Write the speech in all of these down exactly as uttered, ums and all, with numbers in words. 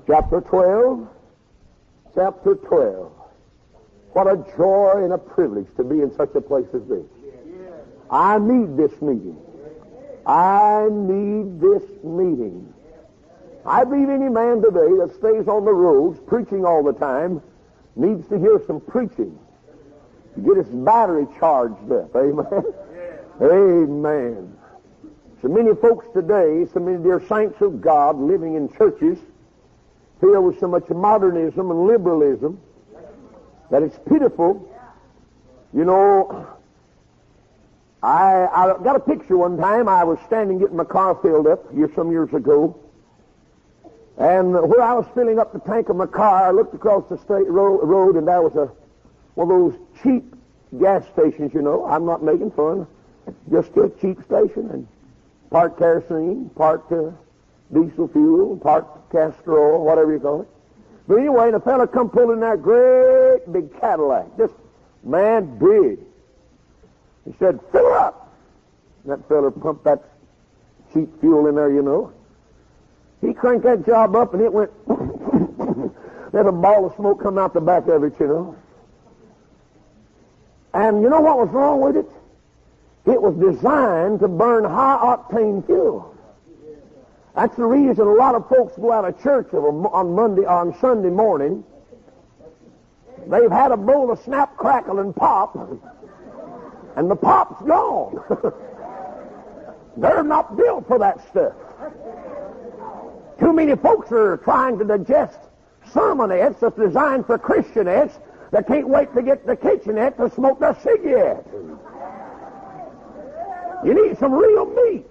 Chapter twelve. Chapter twelve. What a joy and a privilege to be in such a place as this. I need this meeting. I need this meeting. I believe any man today that stays on the roads preaching all the time needs to hear some preaching to get his battery charged up. Amen? Amen. So many folks today, so many dear saints of God living in churches filled with so much modernism and liberalism that it's pitiful. You know, I, I got a picture one time. I was standing getting my car filled up here some years ago. And where I was filling up the tank of my car, I looked across the state road, road and there was a one of those cheap gas stations, you know. I'm not making fun. Just a cheap station. And part kerosene, part uh, diesel fuel, part castor oil, whatever you call it. But anyway, the fella come pulling that great big Cadillac. Just, man, big. He said, fill her up. And that fella pumped that cheap fuel in there, you know. He cranked that job up and it went, there's a ball of smoke coming out the back of it, you know. And you know what was wrong with it? It was designed to burn high-octane fuel. That's the reason a lot of folks go out of church on Monday, on Sunday morning. They've had a bowl of snap, crackle, and pop, and the pop's gone. They're not built for that stuff. Too many folks are trying to digest sermonettes that's designed for Christianettes that can't wait to get the kitchenette to smoke their cigarette. You need some real meat.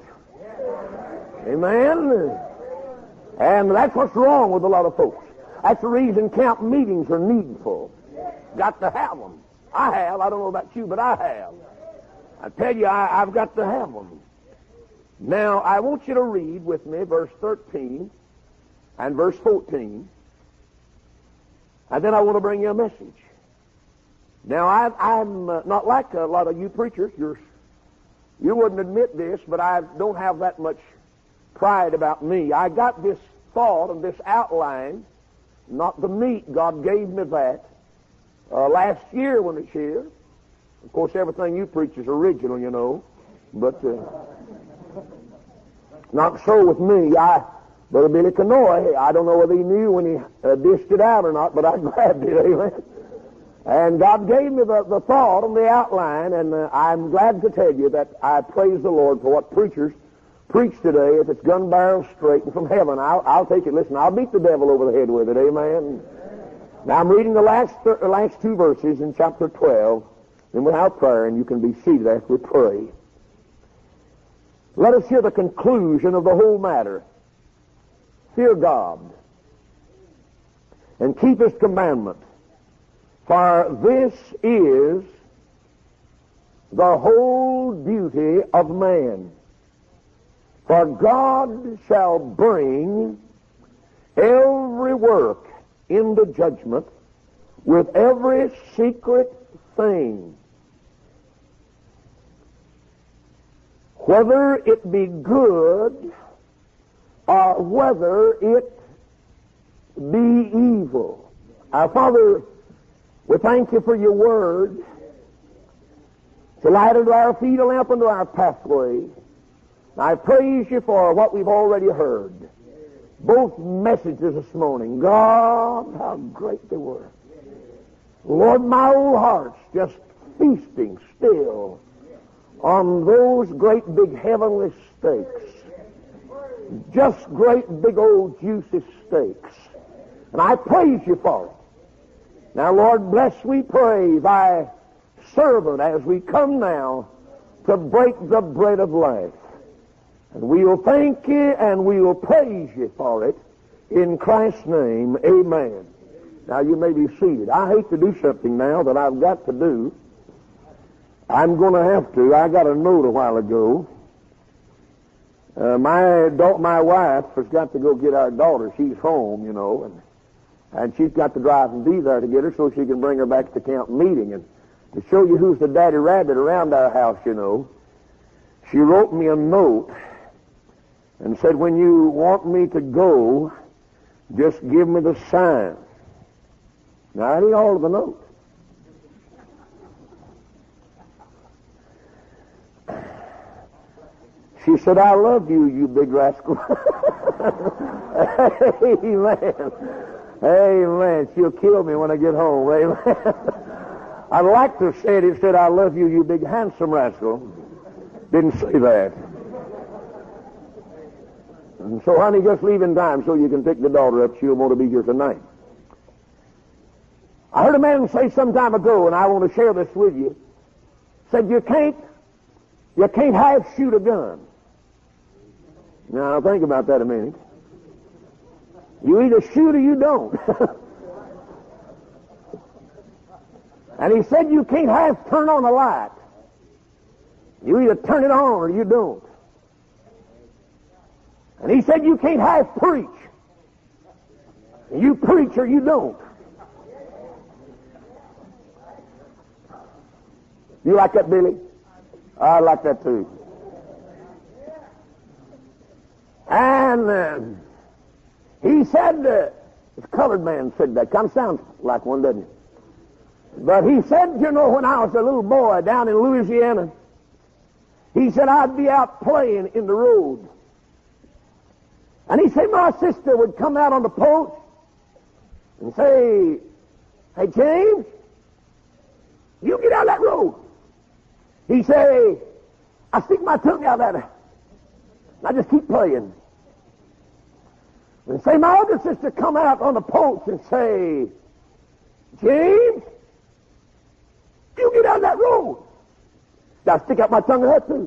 Amen? And that's what's wrong with a lot of folks. That's the reason camp meetings are needful. Got to have them. I have. I don't know about you, but I have. I tell you, I, I've got to have them. Now, I want you to read with me verse thirteen and verse fourteen. And then I want to bring you a message. Now, I, I'm uh, not like a lot of you preachers. You're, you wouldn't admit this, but I don't have that much pride about me. I got this thought and this outline, not the meat. God gave me that uh, last year when it's here. Of course, everything you preach is original, you know. But uh, not so with me. I, Brother Billy Canoy, I don't know whether he knew when he uh, dished it out or not, but I grabbed it, amen. And God gave me the, the thought and the outline, and uh, I'm glad to tell you that I praise the Lord for what preachers preach today. If it's gun barrel straight and from heaven, I'll, I'll take it. Listen, I'll beat the devil over the head with it, amen. Now I'm reading the last, th- the last two verses in chapter twelve, then we'll have prayer, and you can be seated after we pray. Let us hear the conclusion of the whole matter. Fear God and keep His commandment, for this is the whole duty of man. For God shall bring every work into judgment with every secret thing, whether it be good or whether it be evil. Our Father, we thank you for your word. It's a light unto our feet, a lamp unto our pathway. I praise you for what we've already heard. Both messages this morning. God, how great they were. Lord, my old heart's just feasting still on those great big heavenly steaks. Just great big old juicy steaks. And I praise you for it. Now, Lord, bless, we pray, thy servant as we come now to break the bread of life. And we will thank you and we will praise you for it. In Christ's name, amen. Now, you may be seated. I hate to do something now that I've got to do. I'm going to have to. I got a note a while ago. Uh, my da- my wife has got to go get our daughter. She's home, you know, and and she's got to drive and be there to get her so she can bring her back to the camp meeting. And to show you who's the daddy rabbit around our house, you know, she wrote me a note and said, when you want me to go, Just give me the sign. Now, that ain't all of the note. She said, I love you, you big rascal. Amen. Amen. She'll kill me when I get home. Amen. I'd like to say it. It said, I love you, you big handsome rascal. Didn't say that. And so, honey, just leave in time so you can pick the daughter up. She'll want to be here tonight. I heard a man say some time ago, and I want to share this with you, said you can't, you can't half shoot a gun. Now, think about that a minute. You either shoot or you don't. And he said you can't half turn on a light. You either turn it on or you don't. And he said you can't half preach. You preach or you don't. You like that, Billy? I like that too. And uh, he said, uh, this colored man said that. Kind of sounds like one, doesn't it? But he said, you know, when I was a little boy down in Louisiana, he said I'd be out playing in the road. And he said my sister would come out on the porch and say, hey, James, you get out of that road. He say, I stick my tongue out at her. And I just keep playing. And say my other sister come out on the porch and say, James, you get out of that road. I stick out my tongue at her too.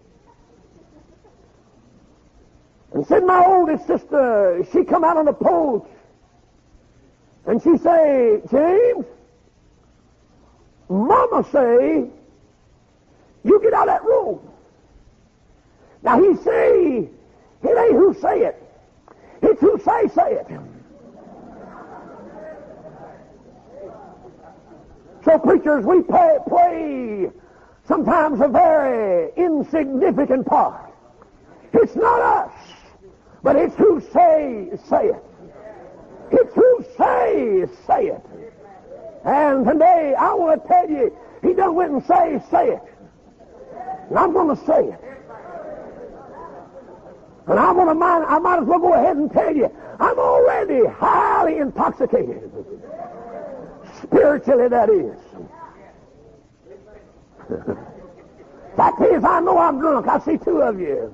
And said my oldest sister, she come out on the porch and she say, James, Mama say, you get out of that road. Now he say, it ain't who say it. It's who say say it. So preachers, we play, play sometimes a very insignificant part. It's not us, but it's who say say it. It's who say say it. And today I want to tell you, he done went and say say it. And I'm going to say it. And I'm going to mind, I might as well go ahead and tell you, I'm already highly intoxicated. Spiritually, that is. Fact is, I know I'm drunk. I see two of you.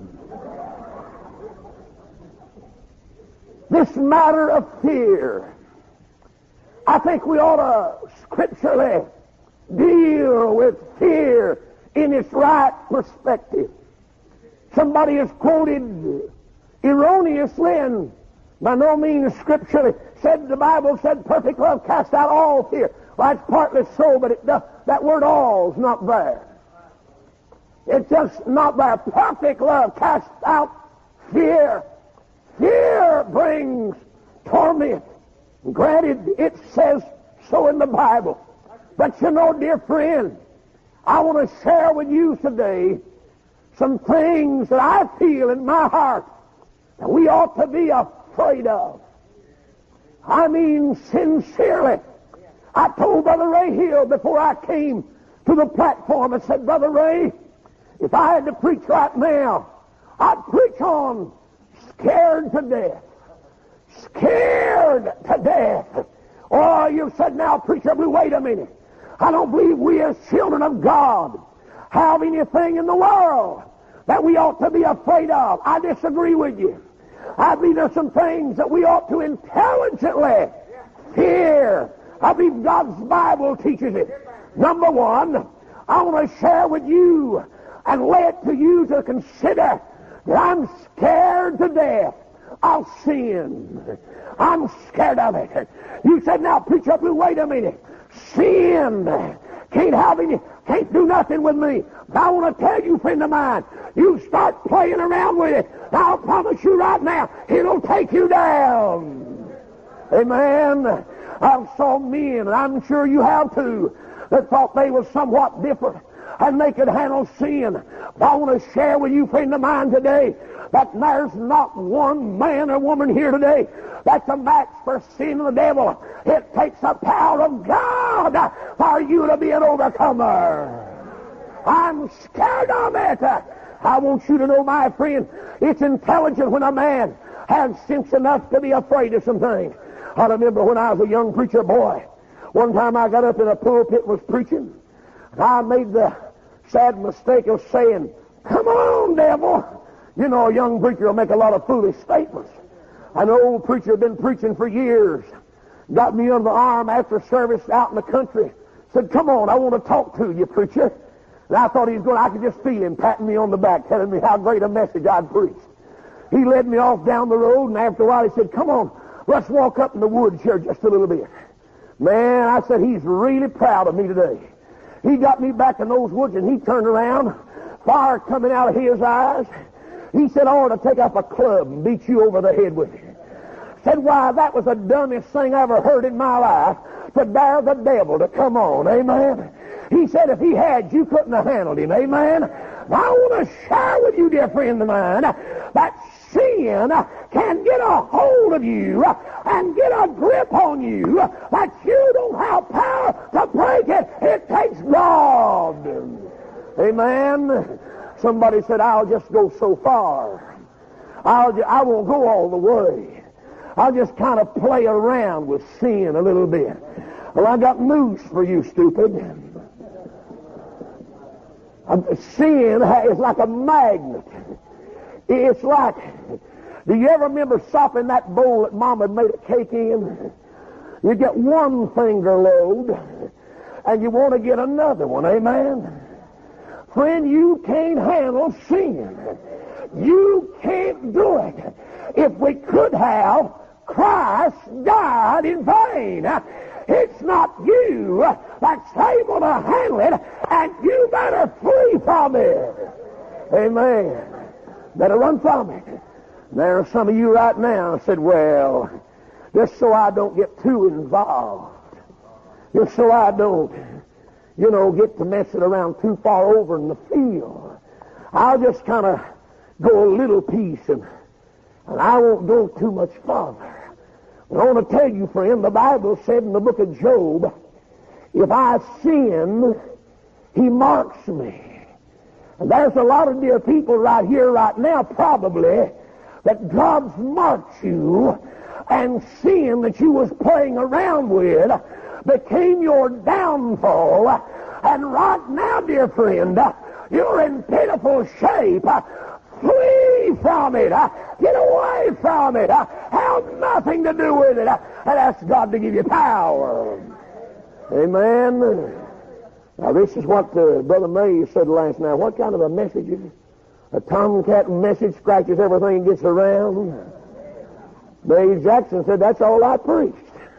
This matter of fear, I think we ought to scripturally deal with fear in its right perspective. Somebody has quoted erroneously and by no means scripturally said the Bible said perfect love cast out all fear. Well, it's partly so, but it does, that word all is not there. It's just not there. Perfect love casts out fear. Fear brings torment. Granted, it says so in the Bible. But you know, dear friend, I want to share with you today some things that I feel in my heart that we ought to be afraid of. I mean, sincerely. I told Brother Ray Hill before I came to the platform, I said, Brother Ray, if I had to preach right now, I'd preach on scared to death. Scared to death. Oh, you've said now, preacher, but wait a minute. I don't believe we as children of God have anything in the world that we ought to be afraid of. I disagree with you. I believe there's some things that we ought to intelligently fear. I believe God's Bible teaches it. Number one, I want to share with you and lay it to you to consider that I'm scared to death of sin. I'm scared of it. You said, now, preacher, wait a minute. Sin can't have any, can't do nothing with me. But I want to tell you, friend of mine, you start playing around with it, I'll promise you right now, it'll take you down. Amen. I've saw men, and I'm sure you have too, that thought they were somewhat different. and they could handle sin. But I want to share with you, friend of mine, today that there's not one man or woman here today that's a match for sin and the devil. It takes the power of God for you to be an overcomer. I'm scared of it. I want you to know, my friend, it's intelligent when a man has sense enough to be afraid of some things. I remember when I was a young preacher boy, one time I got up in a pulpit and was preaching, and I made the sad mistake of saying, "Come on, devil." You know, a young preacher will make a lot of foolish statements. An old preacher had been preaching for years, got me on the arm after service out in the country, said, "Come on, I want to talk to you, preacher." And I thought he was going, I could just feel him patting me on the back, telling me how great a message I'd preached. He led me off down the road, and after a while he said, "Come on, let's walk up in the woods here just a little bit." Man, I said, he's really proud of me today. He got me back in those woods, and he turned around, fire coming out of his eyes. He said, "I ought to take up a club and beat you over the head with it." Said, "Why, that was the dumbest thing I ever heard in my life, to dare the devil to come on." Amen. He said, if he had, you couldn't have handled him. Amen. I want to share with you, dear friend of mine, that sin can get a hold of you and get a grip on you that you don't have power to break it. It takes God. Amen. Somebody said, "I'll just go so far. I'll ju- I won't go all the way. I'll just kind of play around with sin a little bit." Well, I got news for you, stupid. Sin is like a magnet. It's like, do you ever remember sopping that bowl that Mom had made a cake in? You get one finger load, and you want to get another one. Amen? Friend, you can't handle sin. You can't do it. If we could have, Christ died in vain. It's not you that's able to handle it, and you better flee from it. Amen. Better run from it. There are some of you right now said, "Well, just so I don't get too involved, just so I don't, you know, get to messing around too far over in the field, I'll just kind of go a little piece and, and I won't go too much farther." I want to tell you, friend, the Bible said in the book of Job, if I sin, he marks me. And there's a lot of dear people right here, right now, probably, that God's marked you, and sin that you was playing around with became your downfall. And right now, dear friend, you're in pitiful shape. Flee from it. Get away from it. Have nothing to do with it. And ask God to give you power. Amen. Now, this is what uh, Brother May said last night. What kind of a message is it? A tomcat message scratches everything and gets around. Dave Jackson said, "That's all I preached."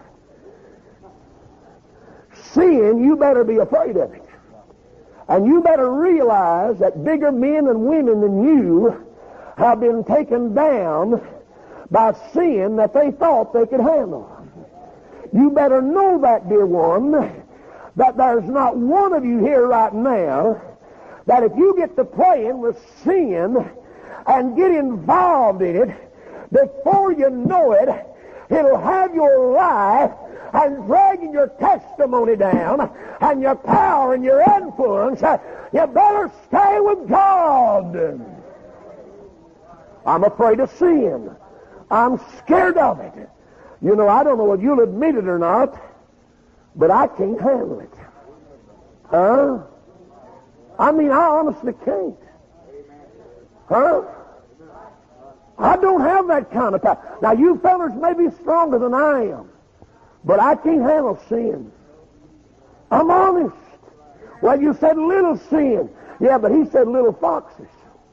Sin, you better be afraid of it. And you better realize that bigger men and women than you have been taken down by sin that they thought they could handle. You better know that, dear one, that there's not one of you here right now that if you get to playing with sin and get involved in it, before you know it, it'll have your life and dragging your testimony down and your power and your influence. You better stay with God. I'm afraid of sin. I'm scared of it. You know, I don't know if you'll admit it or not, but I can't handle it. Huh? I mean, I honestly can't. Huh? I don't have that kind of power. Now, you fellas may be stronger than I am, but I can't handle sin. I'm honest. Well, you said little sin. Yeah, but he said little foxes.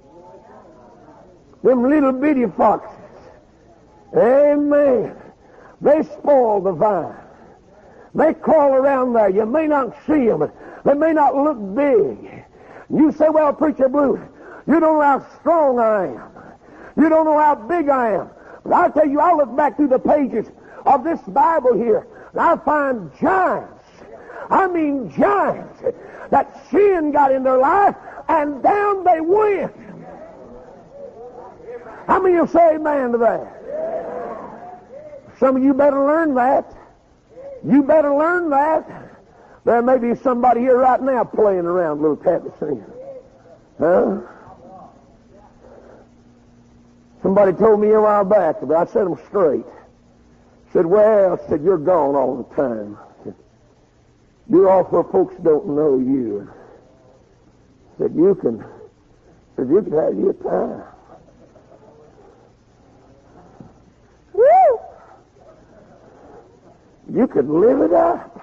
Them little bitty foxes. Amen. They spoil the vine. They crawl around there. You may not see them. They may not look big. You say, "Well, Preacher Blue, you don't know how strong I am. You don't know how big I am." But I tell you, I look back through the pages of this Bible here, and I find giants. I mean giants. That sin got in their life, and down they went. How many will say amen to that? Some of you better learn that. You better learn that. There may be somebody here right now playing around a little tap of sin. Huh? Somebody told me a while back, but I set them straight. Said, well, said, you're gone all the time. You're off where folks don't know you. Said, you can, said, you can have your time. Woo! You could live it up.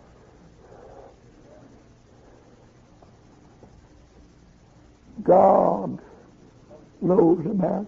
God knows about it.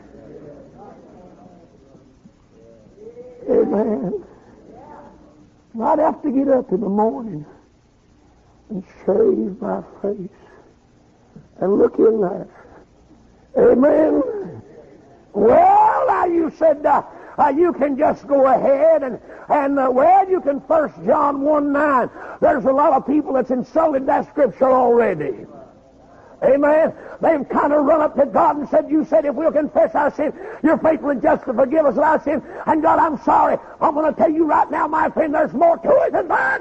Amen. I'd have to get up in the morning and shave my face and look in there. Amen. Well, now you said uh, uh, you can just go ahead and, and uh, well, you can First John one nine. There's a lot of people that's insulted that scripture already. Amen. They've kind of run up to God and said, you said if we'll confess our sin, you're faithful and just to forgive us of our sin. And God, I'm sorry. I'm going to tell you right now, my friend, there's more to it than that.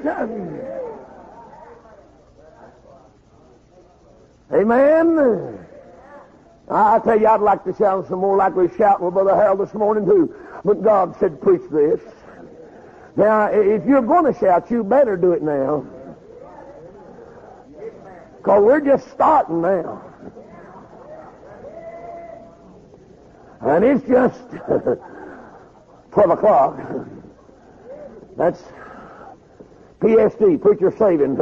Amen. I tell you, I'd like to shout some more like we were shouting with Brother Harold this morning too. But God said, preach this. Now, if you're going to shout, you better do it now. Because we're just starting now. And it's just twelve o'clock. That's P S D, preacher saving.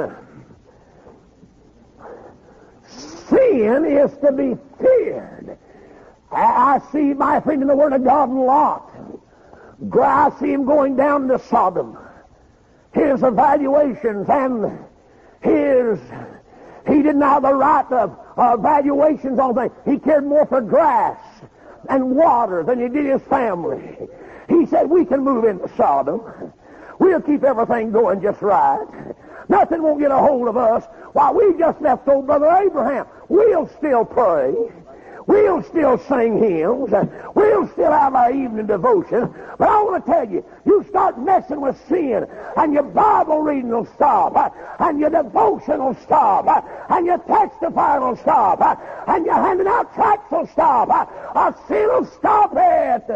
Sin is to be feared. I see my friend in the Word of God, Lot. I see him going down to Sodom. His evaluations and his... He didn't have the right of uh, valuations on things. He cared more for grass and water than he did his family. He said, we can move into Sodom. We'll keep everything going just right. Nothing won't get a hold of us. While we just left old Brother Abraham. We'll still pray. We'll still sing hymns. We'll still have our evening devotion. But I want to tell you, you start messing with sin, and your Bible reading will stop, and your devotion will stop, and your testifying will stop, and your handing out tracts will stop. Our sin will stop it.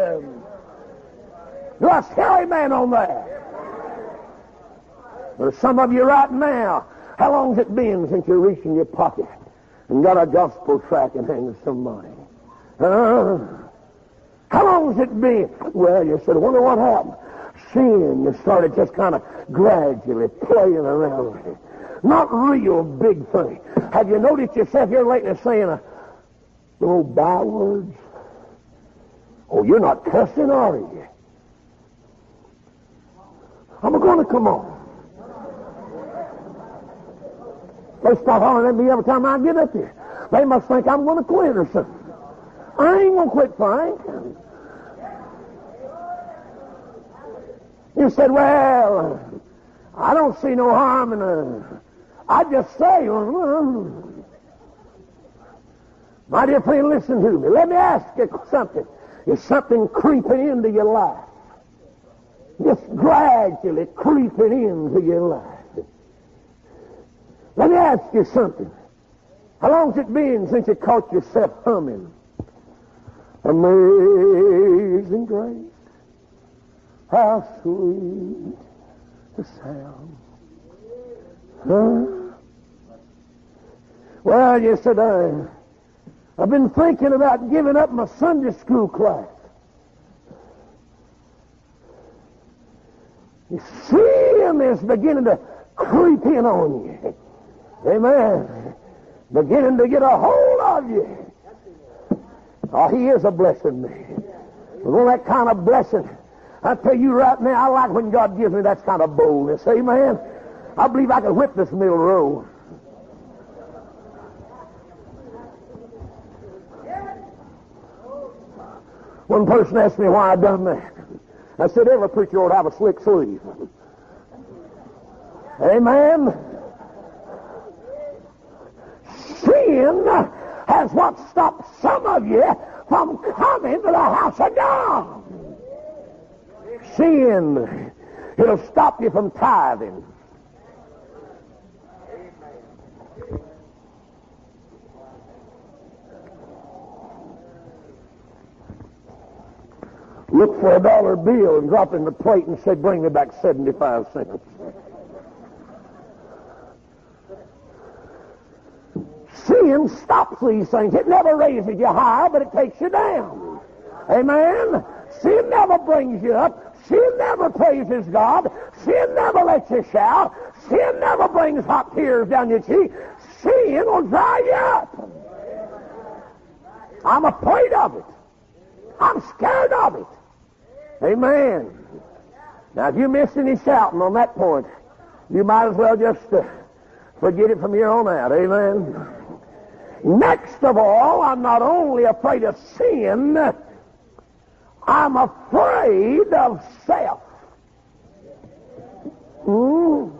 Do I say amen on that? There's some of you right now. How long's it been since you reached in your pocket and got a gospel tract in hand of somebody? Uh, how long's it been? Well, you said, I wonder what happened. Sin, you started just kind of gradually playing around with it. Not real big thing. Have you noticed yourself here lately saying a little bywords? Oh, you're not cussing, are you? I'm going to come on. They start hollering at me every time I get up here. They must think I'm going to quit or something. I ain't going to quit, Frank. You said, well, I don't see no harm in a... I just say, my dear friend, listen to me. Let me ask you something. Is something creeping into your life? Just gradually creeping into your life. Let me ask you something. How long's it been since you caught yourself humming? Amazing grace, how sweet the sound. Huh? Well, you said, I, I've been thinking about giving up my Sunday school class. You see him is beginning to creep in on you. Amen. Beginning to get a hold of you. Oh, he is a blessing me. Well, that kind of blessing, I tell you right now, I like when God gives me that kind of boldness. Amen. I believe I can whip this middle row. One person asked me why I done that. I said, every preacher ought to have a slick sleeve. Amen. Sin has what stopped some of you from coming to the house of God. Sin, it'll stop you from tithing. Look for a dollar bill and drop it in the plate and say, bring me back seventy-five cents. Sin stops these things. It never raises you higher, but it takes you down. Amen? Sin never brings you up. Sin never praises God. Sin never lets you shout. Sin never brings hot tears down your cheek. Sin will dry you up. I'm afraid of it. I'm scared of it. Amen. Now, if you missed any shouting on that point, you might as well just uh, forget it from here on out. Amen. Next of all, I'm not only afraid of sin, I'm afraid of self. Hmm?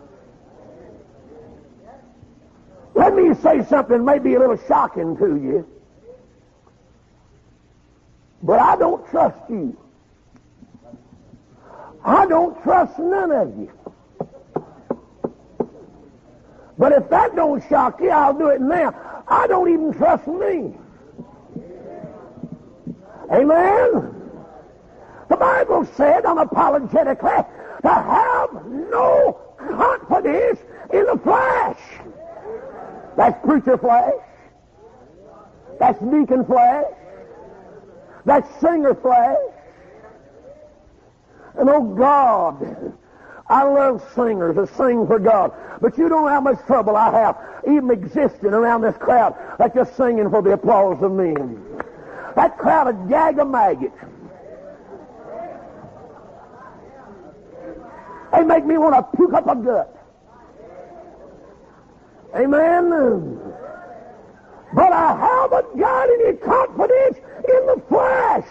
Let me say something maybe a little shocking to you, but I don't trust you. I don't trust none of you. But if that don't shock you, I'll do it now. I don't even trust me. Amen? The Bible said unapologetically to have no confidence in the flesh. That's preacher flesh. That's deacon flesh. That's singer flesh. And oh God, I love singers that sing for God. But you don't know how much trouble I have even existing around this crowd that's just singing for the applause of men. That crowd of jag a maggot. They make me want to puke up a gut. Amen? But I haven't got any confidence in the flesh.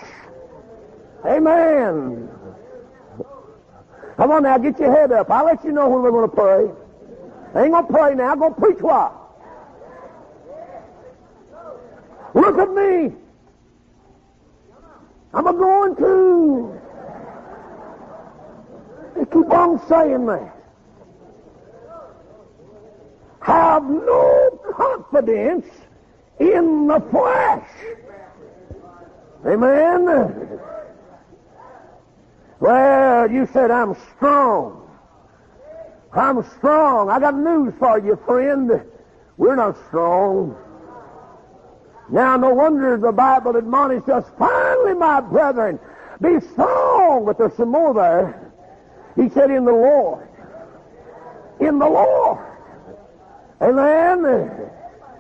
Amen. Come on now, get your head up. I'll let you know when we're going to pray. I ain't going to pray now. I'm going to preach what? Look at me. I'm a going to. They keep on saying that. Have no confidence in the flesh. Amen. Well, you said I'm strong. I'm strong. I got news for you, friend. We're not strong. Now, no wonder the Bible admonished us, finally, my brethren, be strong. But there's some more there. He said, in the Lord. In the Lord. Amen.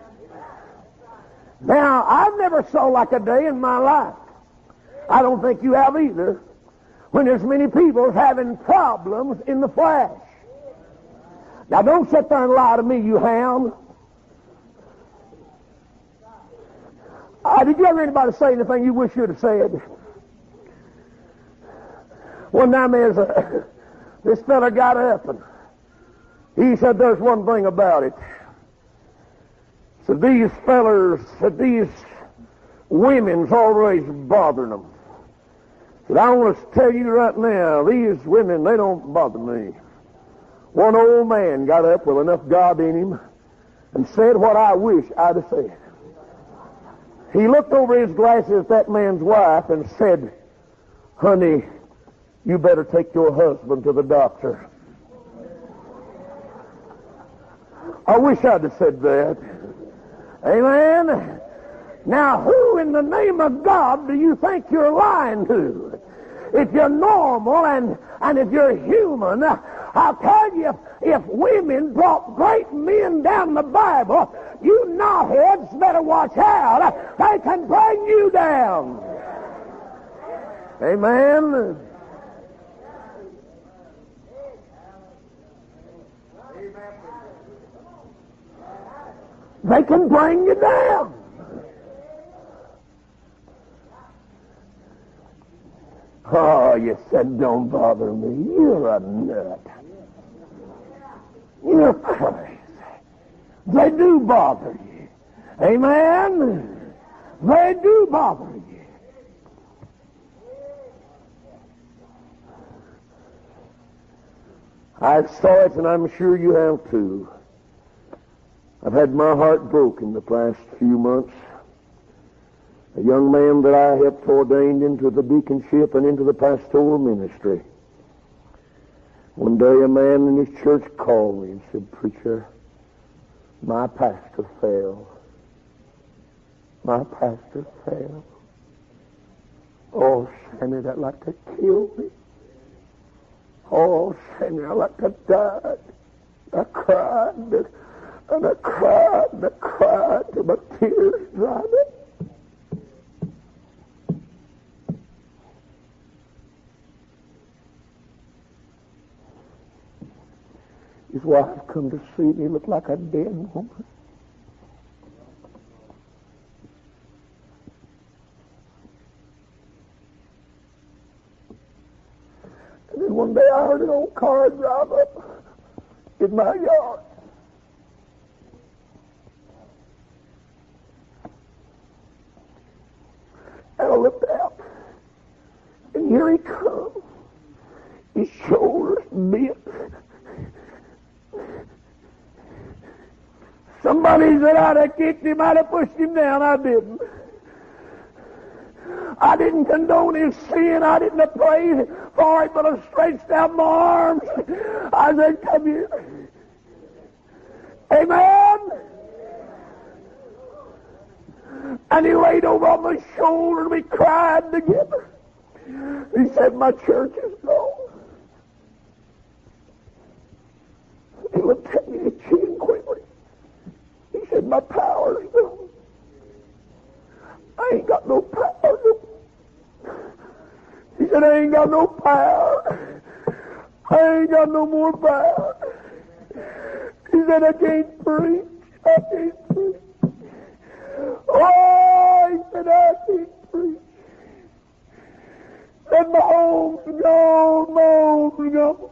Now, I've never saw like a day in my life. I don't think you have either. When there's many people having problems in the flesh. Now, don't sit there and lie to me, you hound. Uh, did you ever hear anybody say anything you wish you'd have said? One time there's a, this fella got up and he said, there's one thing about it. So these fellers, said these women's always bothering them. But I want to tell you right now, these women, they don't bother me. One old man got up with enough God in him and said what I wish I'd have said. He looked over his glasses at that man's wife and said, honey, you better take your husband to the doctor. I wish I'd have said that. Amen? Now, who in the name of God do you think you're lying to? If you're normal and, and if you're human, I'll tell you, if, if women brought great men down the Bible, you knotheads better watch out. They can bring you down. Amen? They can bring you down. Oh, you said, don't bother me. You're a nut. You're crazy. They do bother you. Amen? They do bother you. I saw it, and I'm sure you have too. I've had my heart broken the past few months. A young man that I helped ordained into the deaconship and into the pastoral ministry. One day a man in his church called me and said, "Preacher, my pastor fell. My pastor fell. Oh, Sammy, that'd like to kill me. Oh, Sammy, I'd like to die." I cried, and I cried, and I cried till my tears dried up. His wife come to see me, looked like a dead woman. And then one day I heard an old car drive up in my yard. And I looked out, and here he comes. His shoulders bent. Somebody said I'd have kicked him, I'd have pushed him down. I didn't. I didn't condone his sin. I didn't pray for it, but I stretched out my arms. I said, "Come here." Amen? And he laid over on my shoulder, and we cried together. He said, "My church is gone." He looked at me, his chin quivered. He said, "My power's gone. I ain't got no power." He said, "I ain't got no power. I ain't got no more power." He said, "I can't preach. I can't preach." Oh, he said, "I can't preach." And my home's gone, my home's gone.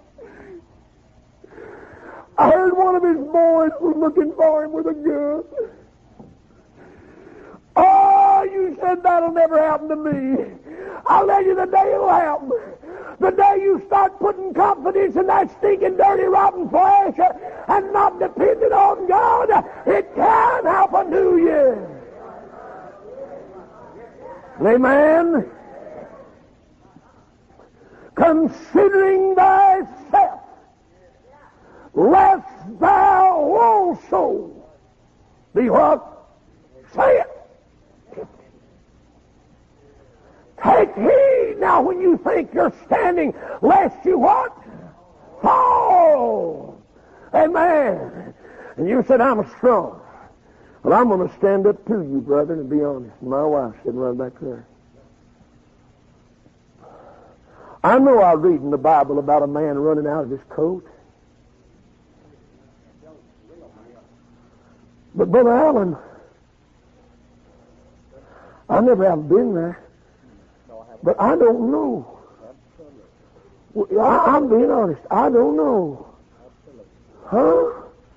I heard one of his boys was looking for him with a gun. Oh, you said that'll never happen to me. I'll tell you the day it'll happen. The day you start putting confidence in that stinking, dirty, rotten flesh and not depending on God, it can happen to you. Amen? Considering thyself, lest thou also be what? Say it. Take heed now when you think you're standing, lest you what? Fall. Amen. And you said, "I'm strong." Well, I'm going to stand up to you, brother, and be honest. My wife's sitting right back there. I know I read in the Bible about a man running out of his coat. But, Brother Allen, I never have been there. But I don't know. Well, I, I'm being honest. I don't know. Huh?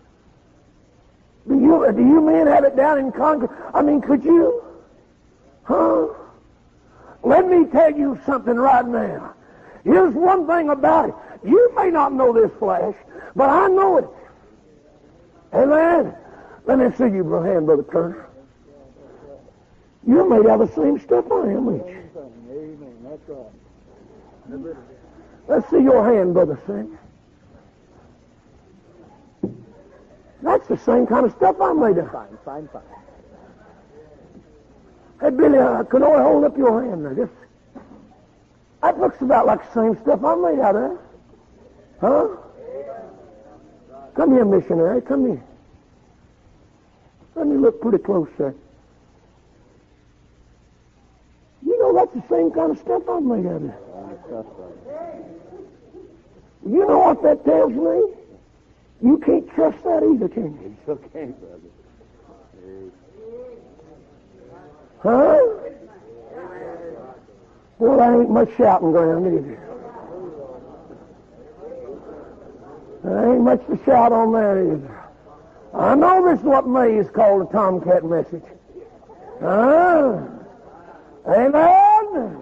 Do you, do you men have it down in Congress? I mean, could you? Huh? Let me tell you something right now. Here's one thing about it. You may not know this flesh, but I know it. Amen? Let me see you, brother, hand, Brother Turner. You're made out of the same stuff I am, ain't you? Amen. That's right. Let's see your hand, Brother Sam. That's the same kind of stuff I'm made of. Fine, fine, fine. Hey, Billy, uh, could I hold up your hand there? Just, that looks about like the same stuff I'm made out of. Huh? Come here, missionary. Come here. Let me look pretty close there. You know that's the same kind of stuff I'm made out of. You know what that tells me? You can't trust that either, can you? You sure can't, brother. Huh? Well, there ain't much shouting ground either. There ain't much to shout on there, is there? I know this is what May is called a tomcat message. Huh? Amen?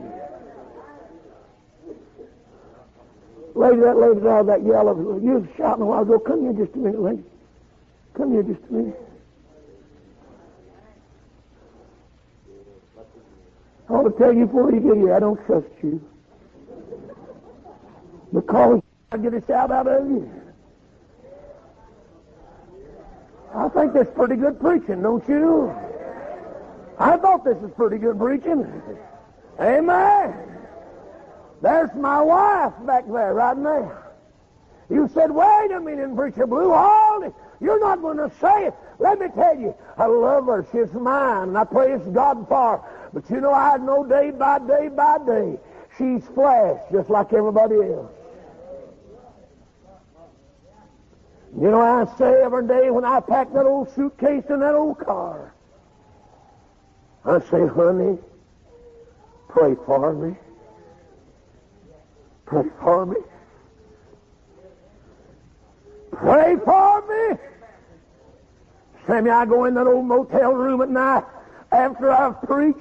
Lady, that lady drive that yellow, you was shouting a while ago. Come here just a minute, lady. Come here just a minute. I want to tell you before you get here, I don't trust you. Because I get a shout out of you. I think that's pretty good preaching, don't you? I thought this was pretty good preaching. Amen. There's my wife back there right now. You said, wait a minute, Preacher Blue, hold it. You're not going to say it. Let me tell you, I love her. She's mine, and I praise God for her. But you know, I know day by day by day, she's flesh just like everybody else. You know, I say every day when I pack that old suitcase in that old car, I say, honey, pray for me. Pray for me. Pray for me. Sammy, I go in that old motel room at night after I've preached.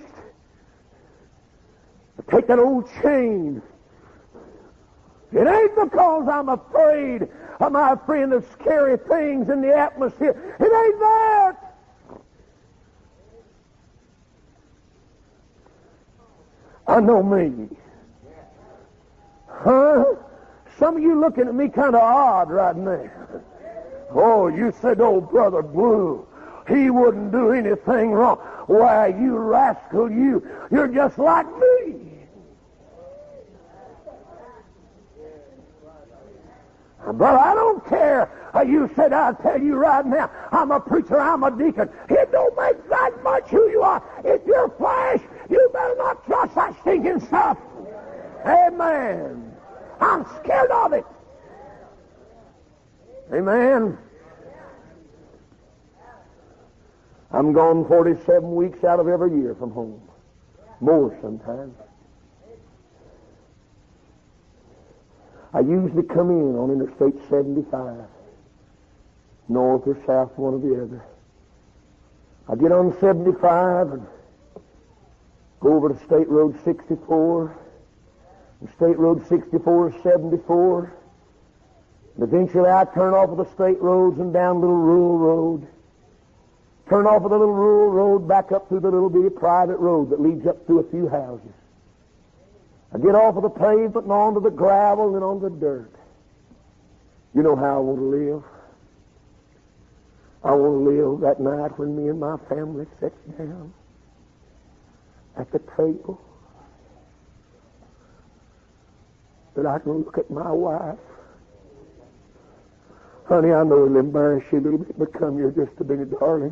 I take that old chain. It ain't because I'm afraid of my friend of scary things in the atmosphere. It ain't that. I know me. Huh? Some of you looking at me kind of odd right now. Oh, you said, oh, Brother Blue, he wouldn't do anything wrong. Why, you rascal, you, you're just like me. Brother, I don't care. Uh, you said, I'll tell you right now, I'm a preacher, I'm a deacon. It don't make that much who you are. It's your flesh. You better not trust that stinking stuff. Amen. I'm scared of it. Amen. I'm gone forty-seven weeks out of every year from home. More sometimes. I usually come in on Interstate seventy-five, north or south, one or the other. I get on seventy-five and go over to State Road sixty-four. And State Road sixty-four is seventy-four. And eventually I turn off of the state roads and down little rural road. Turn off of the little rural road back up through the little bitty private road that leads up to a few houses. I get off of the pavement and onto the gravel and onto the dirt. You know how I want to live. I want to live that night when me and my family sits down at the table, that I can look at my wife. Honey, I know it'll embarrass you a little bit, but come here just a minute, darling.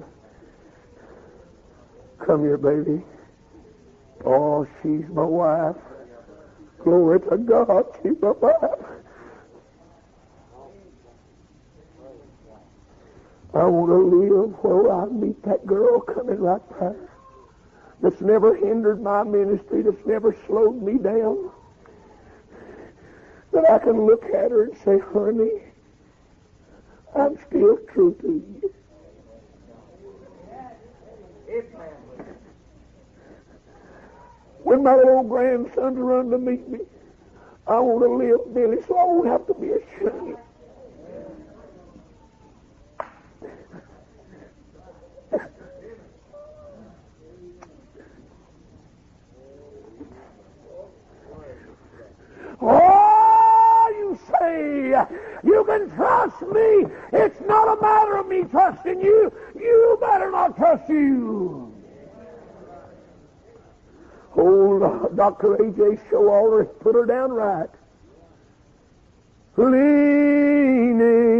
Come here, baby. Oh, she's my wife. Glory to God, she's my wife. I want to live where I meet that girl coming right by, that's never hindered my ministry, that's never slowed me down. That I can look at her and say, honey, I'm still true to you. When my little grandsons run to meet me, I want to live, Billy, so I won't have to be ashamed. Oh, you say, you can trust me. It's not a matter of me trusting you. You better not trust you. Old Doctor A J Showalter put her down right. Leaning,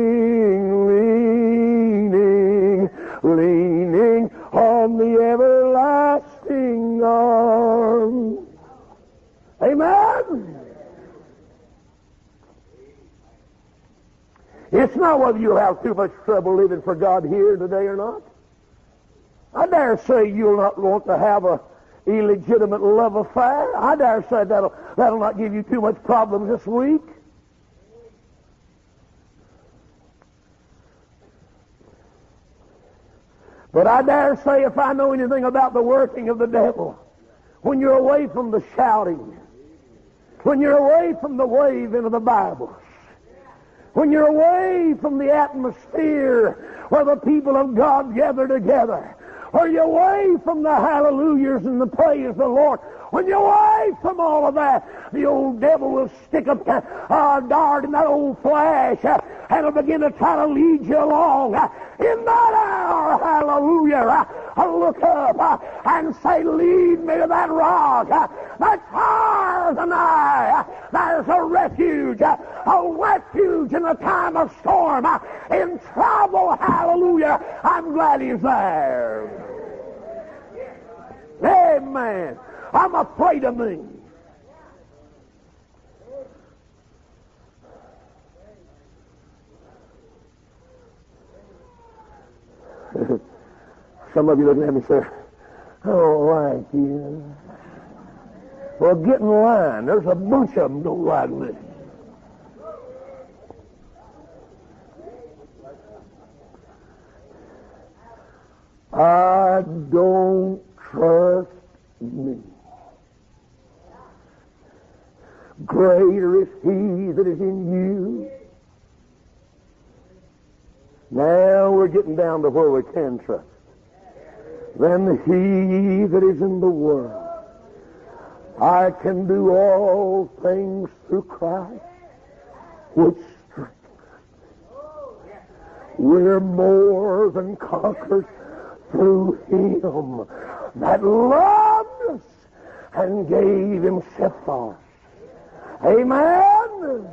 leaning, leaning on the everlasting arm. Amen. It's not whether you'll have too much trouble living for God here today or not. I dare say you'll not want to have a illegitimate love affair. I dare say that'll, that'll not give you too much problems this week. But I dare say if I know anything about the working of the devil, when you're away from the shouting, when you're away from the waving of the Bibles, when you're away from the atmosphere where the people of God gather together, where you're away from the hallelujahs and the praise of the Lord, when you're away from all of that, the old devil will stick a uh, dart in that old flash uh, and will begin to try to lead you along. Uh, in that hour, hallelujah, uh, I'll look up uh, and say, lead me to that rock uh, that's higher than I. Uh, there's a refuge, uh, a refuge in the time of storm, uh, in trouble, hallelujah. I'm glad he's there. Amen. I'm afraid of me. Some of you looking at me say, I don't like you. Well, get in line. There's a bunch of them don't like me. I don't trust me. Greater is he that is in you. Now we're getting down to where we can trust. Than he that is in the world. I can do all things through Christ, which strengthens me. We're more than conquerors through him that loved us and gave himself for us. Amen.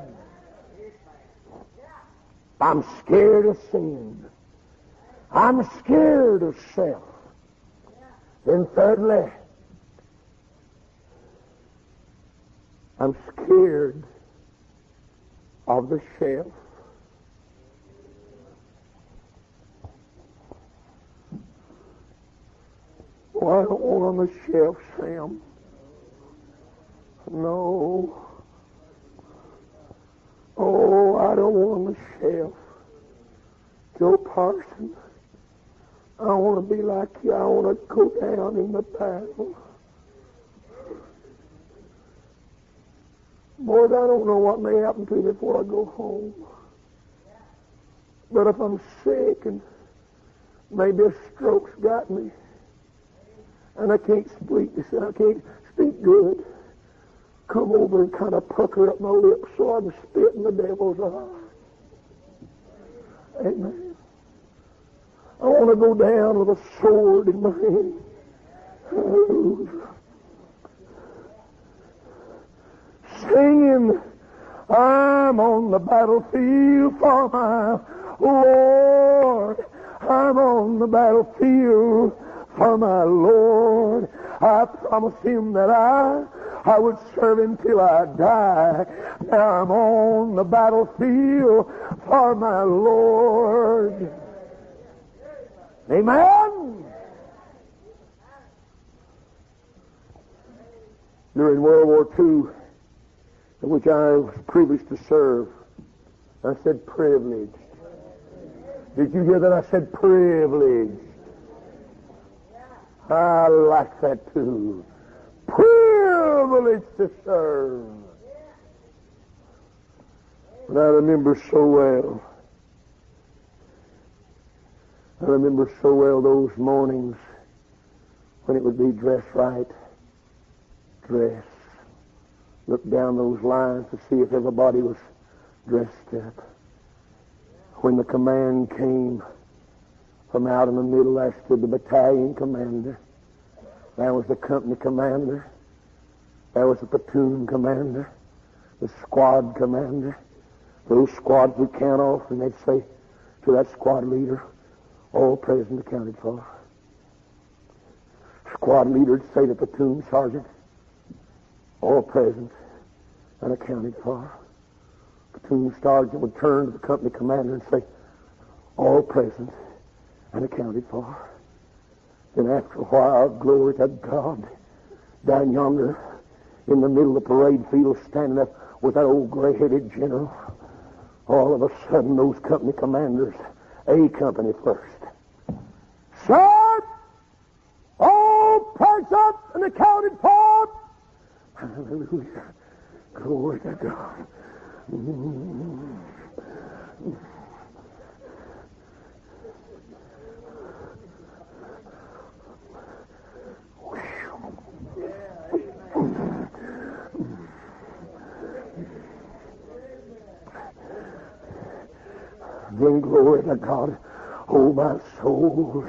I'm scared of sin. I'm scared of self. Then thirdly, I'm scared of the shelf. Oh, I don't want on the shelf, Sam. No. Oh, I don't want on the shelf. Joe Parson, I want to be like you. I want to go down in the battle. Lord, I don't know what may happen to me before I go home. But if I'm sick and maybe a stroke's got me, and I can't speak, I can't speak good, come over and kind of pucker up my lips so I can spit in the devil's eye. Amen. I want to go down with a sword in my hand. Hallelujah. Singing, I'm on the battlefield for my Lord. I'm on the battlefield for my Lord. I promised him that I, I would serve him till I die. Now I'm on the battlefield for my Lord. Amen. During World War Two, in which I was privileged to serve, I said privileged. Did you hear that? I said privileged. I like that too. Privileged to serve. And I remember so well. I remember so well those mornings when it would be dress right, dress. Look down those lines to see if everybody was dressed up. When the command came from out in the middle, there stood the battalion commander. There was the company commander. There was the platoon commander, the squad commander. Those squads would count off, and they'd say to that squad leader, all present accounted for. Squad leader would say to the platoon sergeant, all present and accounted for. Platoon sergeant would turn to the company commander and say, all present and accounted for. Then after a while, glory to God, down yonder in the middle of the parade field, standing up with that old gray-headed general, all of a sudden those company commanders, A company first, Son, all parts up and accounted for. Hallelujah. Glory to God. Mm. Then glory to God. Oh, my soul.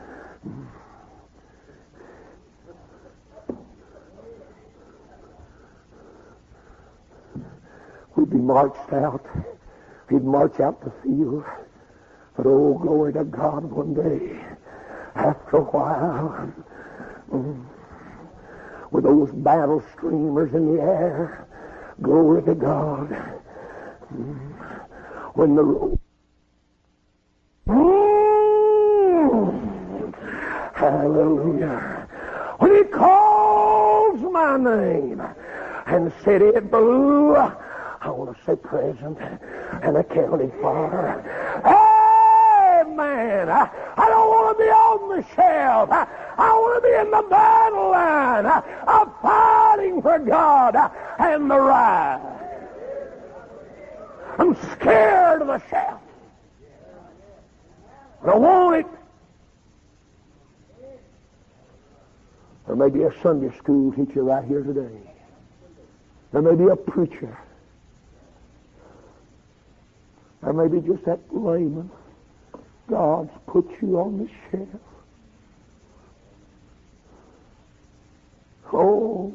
We'd be marched out. He'd march out the field. But oh, glory to God, one day, after a while, mm, with those battle streamers in the air, glory to God, mm, when the mm, hallelujah, when he calls my name and said, Ed Ballou, I want to say present and accounted for. Amen. I, I don't want to be on the shelf. I, I want to be in the battle line of fighting for God and the right. I'm scared of the shelf. But I want it. There may be a Sunday school teacher right here today. There may be a preacher. Or maybe just that layman. God's put you on the shelf. Oh,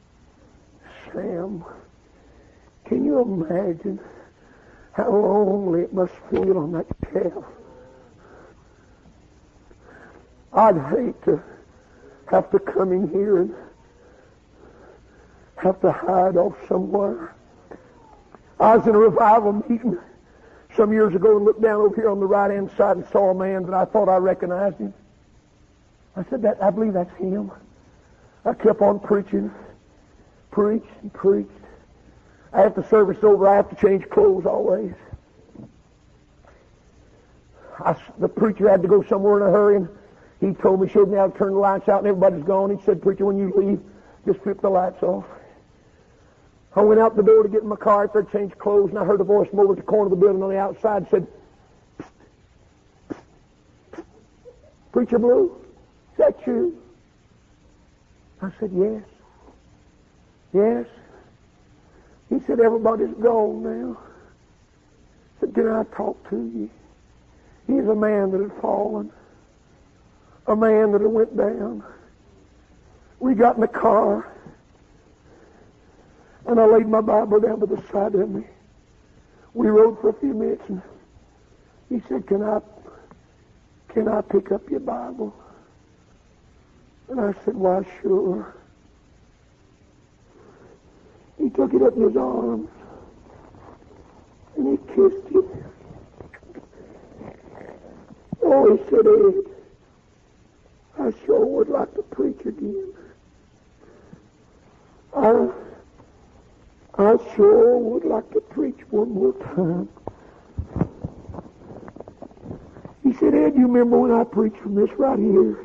Sam, can you imagine how lonely it must feel on that shelf? I'd hate to have to come in here and have to hide off somewhere. I was in a revival meeting some years ago and looked down over here on the right-hand side and saw a man that I thought I recognized him. I said, "That I believe that's him." I kept on preaching, preached and preached. After the service is over, I have to change clothes always. I, the preacher had to go somewhere in a hurry, and he told me, showed me how to turn the lights out, and everybody's gone. He said, "Preacher, when you leave, just flip the lights off." I went out the door to get in my car after I changed clothes, and I heard a voice from over at the corner of the building on the outside said, "Psst, psst, psst. Preacher Blue, is that you?" I said, "Yes. Yes." He said, "Everybody's gone now." I said, "Can I talk to you?" He's a man that had fallen, a man that had went down. We got in the car, and I laid my Bible down by the side of me. We rode for a few minutes, and he said, "Can I, can I pick up your Bible?" And I said, "Why, sure." He took it up in his arms, and he kissed it. Oh, he said, "Ed, I sure would like to preach again. I, I sure would like to preach one more time." He said, "Ed, you remember when I preached from this right here?"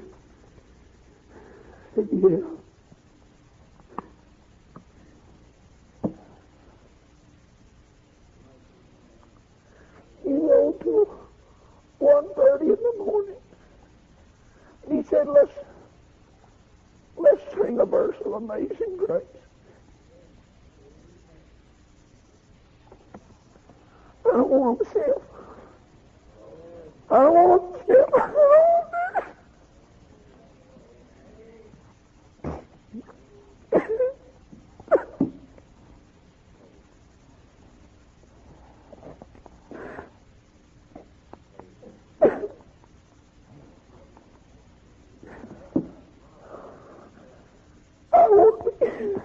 I said, "Yeah." He rolled to one thirty in the morning, and he said, let's, let's sing a verse of Amazing Grace." I don't want to myself. I don't want myself. I don't want that. I want to.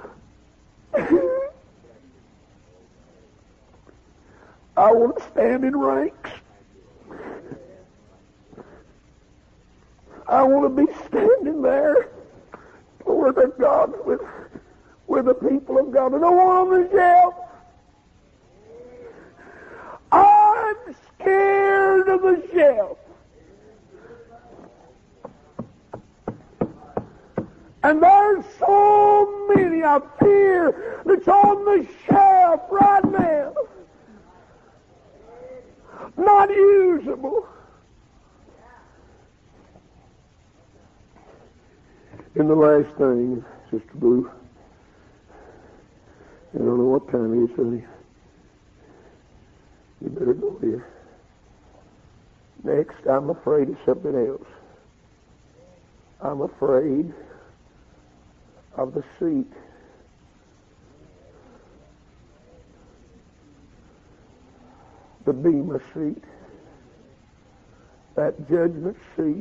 I want to stand in ranks. I want to be standing there with the God, with, with the people of God. I don't want on the shelf. I'm scared of the shelf. I fear that's on the shelf right now. Not usable. And the last thing, Sister Blue, I don't know what time it is, honey. You better go here. Next, I'm afraid of something else. I'm afraid of the seat. The Bema seat. That judgment seat.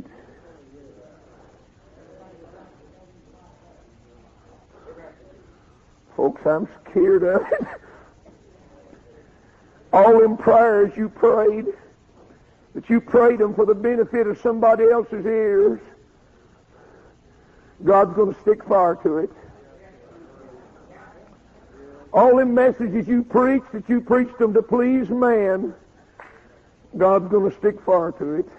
Folks, I'm scared of it. All them prayers you prayed, that you prayed them for the benefit of somebody else's ears, God's going to stick fire to it. All them messages you preached, that you preached them to please man, God's going to stick fire to it.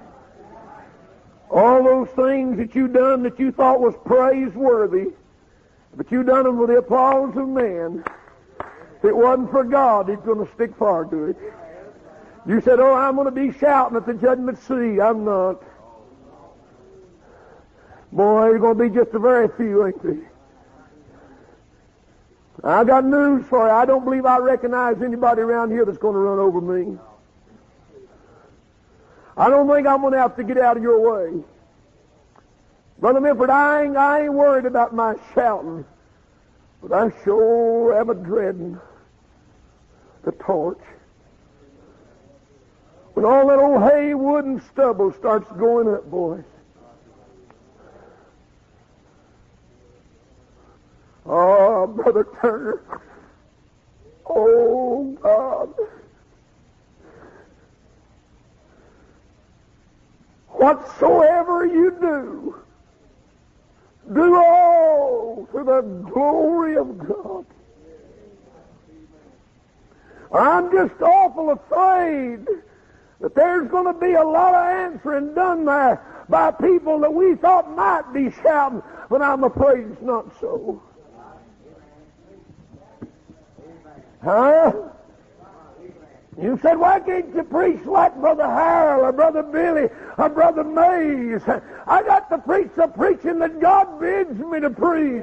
All those things that you done that you thought was praiseworthy, but you done them with the applause of man. If it wasn't for God, He's going to stick fire to it. You said, oh, I'm going to be shouting at the judgment seat. I'm not. Boy, there's going to be just a very few, ain't there? I got news for you. I don't believe I recognize anybody around here that's going to run over me. I don't think I'm going to have to get out of your way. Brother Milford, I ain't, I ain't worried about my shouting, but I sure am a dreading the torch. When all that old hay, wood, and stubble starts going up, boys. Oh, Brother Turner. Oh, God. Whatsoever you do, do all to the glory of God. I'm just awful afraid that there's going to be a lot of answering done there by people that we thought might be shouting, but I'm afraid it's not so. Huh? You said, why can't you preach like Brother Harold or Brother Billy or Brother Mays? I got to preach the preaching that God bids me to preach.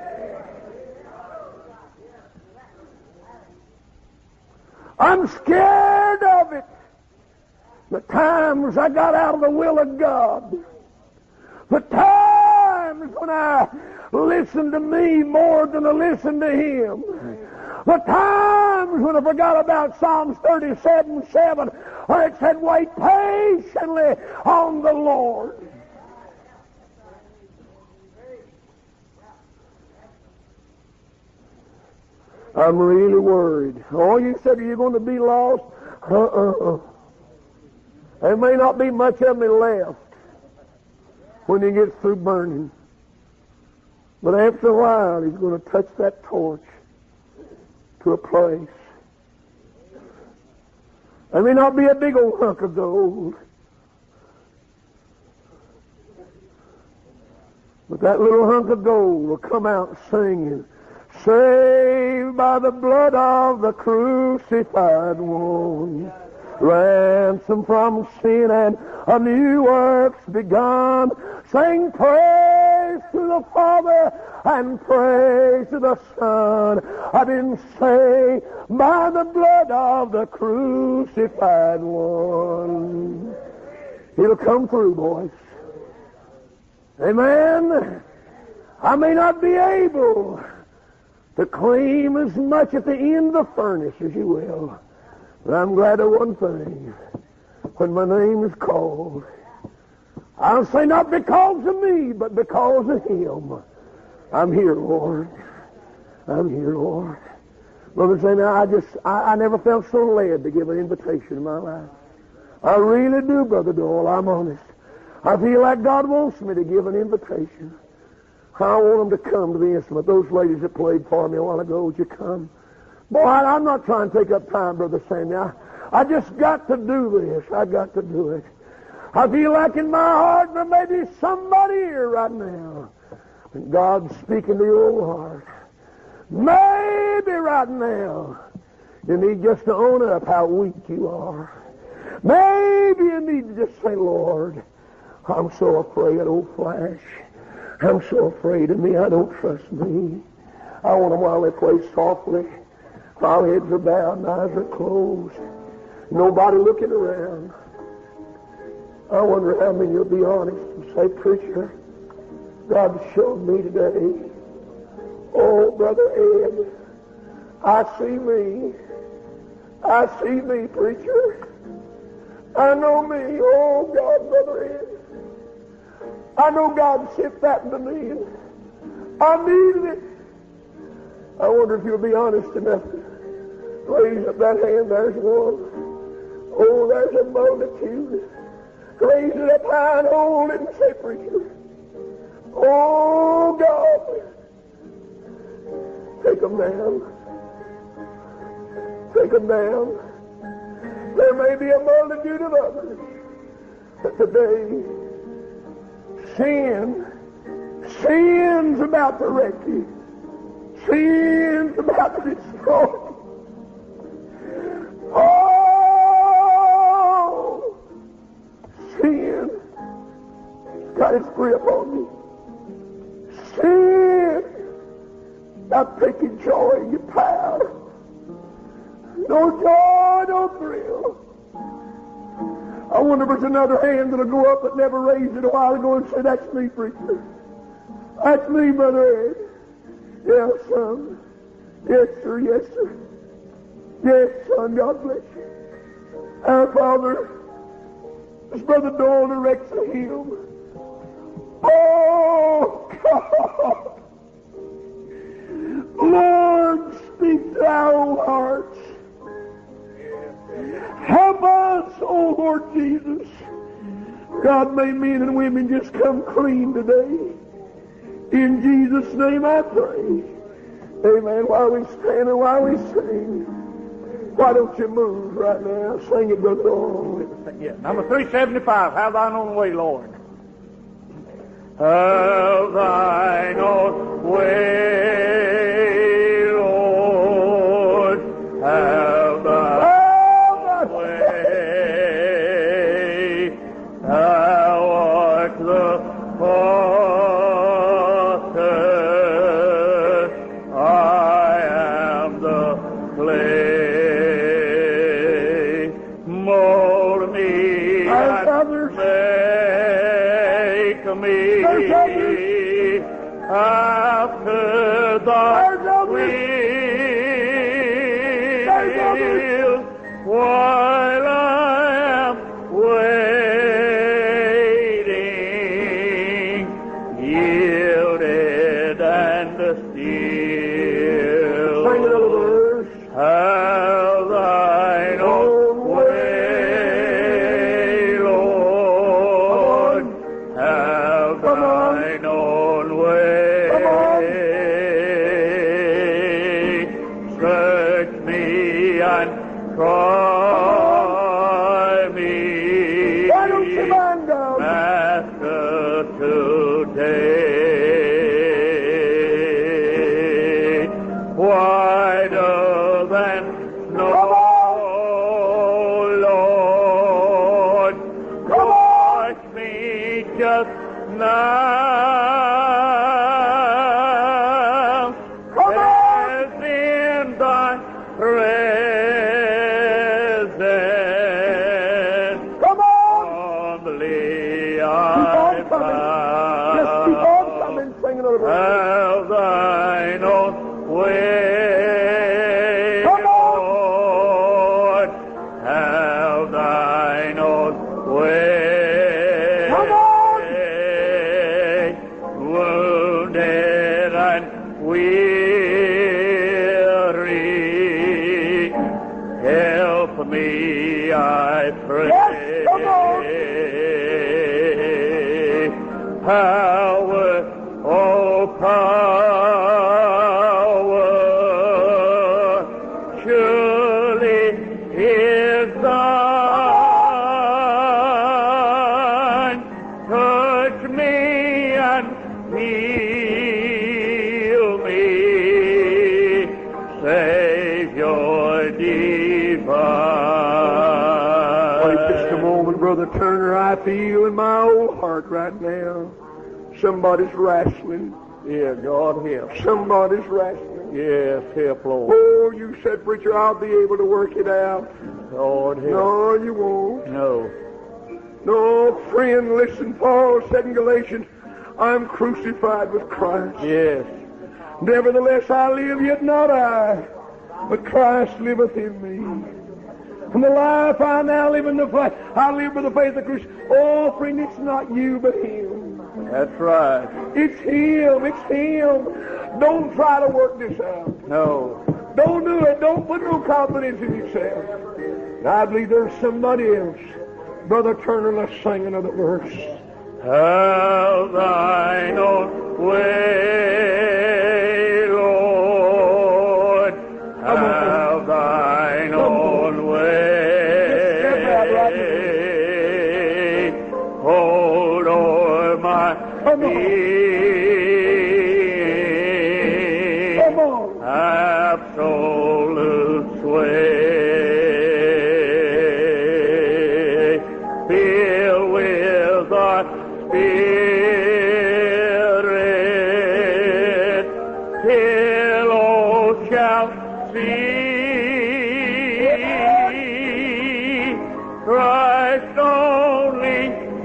I'm scared of it. The times I got out of the will of God. The times when I listened to me more than I listened to Him. The times when I forgot about Psalms thirty-seven seven, where it said, wait patiently on the Lord. I'm really worried. Oh, you said, are you going to be lost? Uh-uh. There may not be much of me left when he gets through burning. But after a while, he's going to touch that torch to a place. There may not be a big old hunk of gold, but that little hunk of gold will come out singing, saved by the blood of the crucified one, ransom from sin and a new work's begun. Sing praise to the Father and praise to the Son. I've been saved by the blood of the crucified one. He'll come through, boys. Amen. I may not be able to claim as much at the end of the furnace as you will, but I'm glad of one thing. When my name is called, I'll say not because of me, but because of Him. I'm here, Lord. I'm here, Lord. Brother Sammy, I just, I, I never felt so led to give an invitation in my life. I really do, Brother Doyle. I'm honest. I feel like God wants me to give an invitation. I want them to come to the instrument. Those ladies that played for me a while ago, would you come? Boy, I, I'm not trying to take up time, Brother Sammy. I, I just got to do this. I got to do it. I feel like in my heart there may be somebody here right now. And God's speaking to your old heart. Maybe right now you need just to own up how weak you are. Maybe you need to just say, Lord, I'm so afraid of old Flash. I'm so afraid of me. I don't trust me. I want them while they play softly, while heads are bowed and eyes are closed. Nobody looking around. I wonder how many will be honest and say, Preacher, God showed me today. Oh, Brother Ed, I see me. I see me, preacher. I know me. Oh, God, Brother Ed. I know God sent that into me, and I needed it. I wonder if you'll be honest enough to raise up that hand. There's one. Oh, there's a multitude. Raise it up high and hold it and say, Preacher, oh, God, take them down. Take them down. There may be a multitude of others, but today, sin, sin's about to wreck you. Sin's about to destroy you. Oh, sin got its grip on me. Sin not taking joy in your power. No joy, no thrill. I wonder if there's another hand that'll go up that never raised it a while ago and say, that's me, preacher. That's me, Brother Ed. Yes, son. Yes, sir, yes, sir. Yes, son, God bless you. Our Father, this Brother Doyle directs a hymn. Oh, God. Lord, speak to our own hearts. Help us, oh Lord Jesus. God, may men and women just come clean today. In Jesus' name I pray. Amen. While we stand and while we sing, why don't you move right now? Sing it, Brother Doyle. Yeah, number three seventy-five. Have thine own way, Lord. Have thine own way, Lord. Have thine own way. Thou art the potter. I am the clay. Mold me and make me after thy will, while I am waiting, yielded and still. Have thine own way, Lord. Have thine own way. Search me and try me, Master, today. Whiter than snow, Lord, wash me just now. As in thy presence, humbly I bow. Have thine own way, Lord. Have thine own way. Wounded and weary, help me, I pray. Yes, come on. Power, oh power, surely is thine. Touch me and heal me. Brother Turner, I feel in my old heart right now, somebody's wrestling. Yeah, God help. Somebody's wrestling. Yes, help, Lord. Oh, you said, preacher, I'll be able to work it out. Lord help. No, you won't. No. No, friend, listen, Paul said in Galatians, I'm crucified with Christ. Yes. Nevertheless, I live, yet not I, but Christ liveth in me. And the life I now live in the flesh, I live by the faith of Christ. Oh, friend, it's not you, but Him. That's right. It's Him. It's Him. Don't try to work this out. No. Don't do it. Don't put no confidence in yourself. And I believe there's somebody else. Brother Turner, let's sing another verse. Have thine own way, Lord. Have thine own way. Hold o'er my being. Come on. Absolute sway. Fill with thy Spirit, till all shall see Christ only,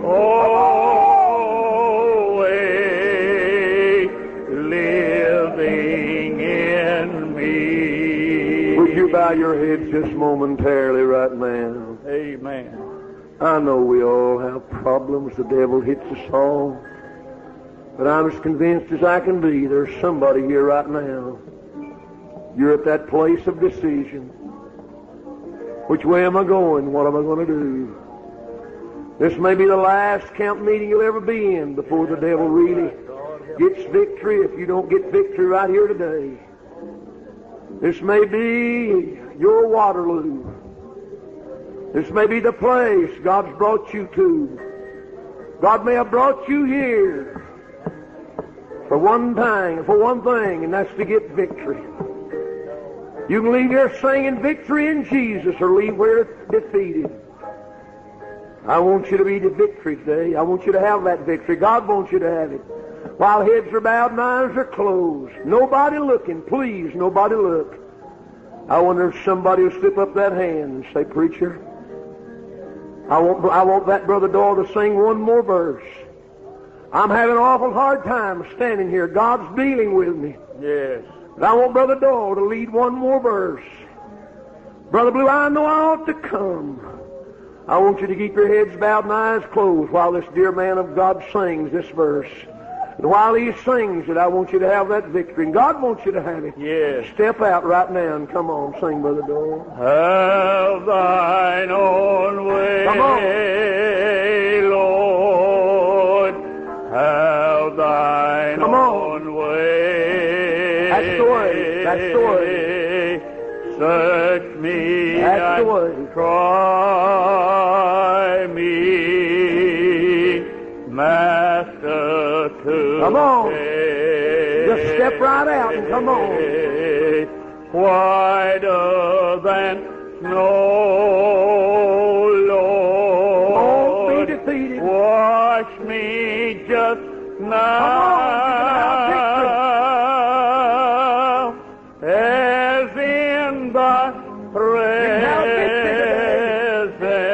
always living in me. Would you bow your heads just momentarily right now? Amen. I know we all have problems. The devil hits us all. But I'm as convinced as I can be there's somebody here right now. You're at that place of decision. Which way am I going? What am I going to do? This may be the last camp meeting you'll ever be in before the devil really gets victory if you don't get victory right here today. This may be your Waterloo. This may be the place God's brought you to. God may have brought you here for one thing, for one thing, and that's to get victory. You can leave here singing victory in Jesus or leave where it's defeated. I want you to be the victory today. I want you to have that victory. God wants you to have it. While heads are bowed and eyes are closed. Nobody looking. Please, nobody look. I wonder if somebody will slip up that hand and say, preacher, I want, I want that Brother Doyle to sing one more verse. I'm having an awful hard time standing here. God's dealing with me. Yes. But I want Brother Doyle to lead one more verse. Brother Blue, I know I ought to come. I want you to keep your heads bowed and eyes closed while this dear man of God sings this verse. And while he sings it, I want you to have that victory. And God wants you to have it. Yes. Step out right now and come on, sing, Brother Doyle. Have thine own way, Come on. Lord. Have thine Come on. own way. That's the way. That's the way. Search me That's the and way. try me, Master, to Come on. take. Just step right out and come on. Whiter than snow, Lord. Don't be defeated. Wash me just now. As in thy presence.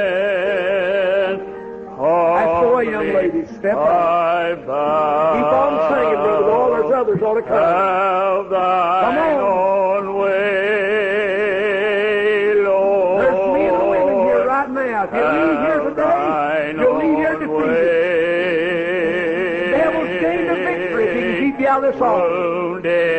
That's the way, young ladies. Step out. Keep on singing, Brother Doyle. There's others ought to come. Have thine Come on. own way, Lord. There's men and women here right now. If you leave here today, you'll leave here defeated. The devil's gained a victory if he can keep you out of this office.